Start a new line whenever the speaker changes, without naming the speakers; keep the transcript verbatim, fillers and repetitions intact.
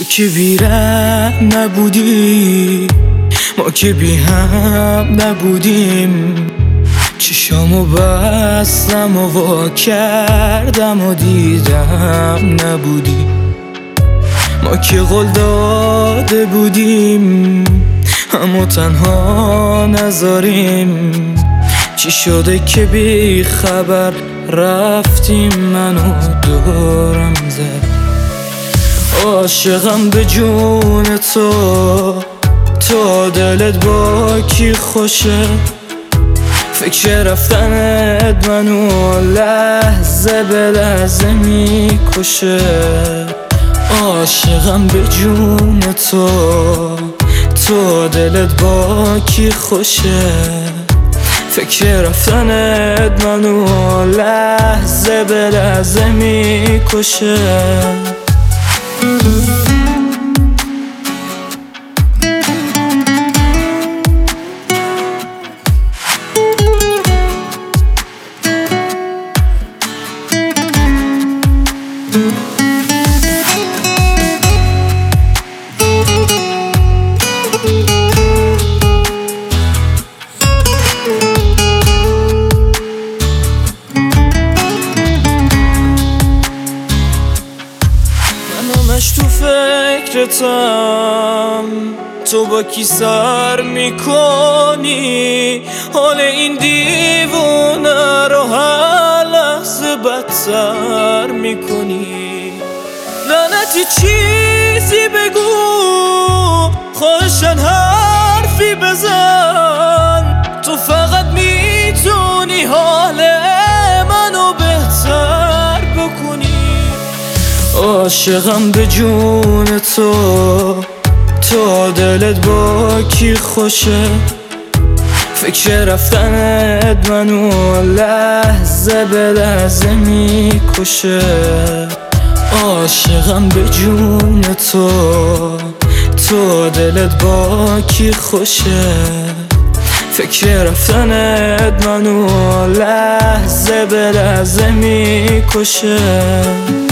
که بی‌رحم نبودی، ما که بی هم نبودیم. چشامو بستم و وا کردم و دیدم نبودی. ما که قول داده بودیم اما تنها نذاریم. چی شده که بی خبر رفتیم، منو دورم زد. عاشقم به جون تو، تو دلت با کی خوشه؟ فکر رفتنت منو لحظه به لحظه میکشه. عاشقم به جون تو، تو دلت با کی خوشه؟ فکر رفتنت منو لحظه به لحظه میکشه. همش تو فکرتم، تو با کی سر میکنی؟ حال این دیوونه رو هر لحظه بدتر میکنی. لعنتی چیزی بگو، خواهشن حرفی بزن. تو فقط میتونی حال منو بهتر بکنی. عاشقم به جون تو، تو دلت با کی خوشه؟ فکر رفتنت منو لحظه به لحظه میکشه. عاشقم به جون تو، تو دلت با کی خوشه؟ فکر رفتنت منو لحظه به لحظه میکشه.